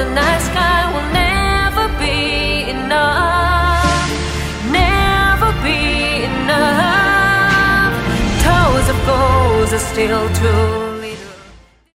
the night sky will never be enough, never be enough. Towers of gold are still true.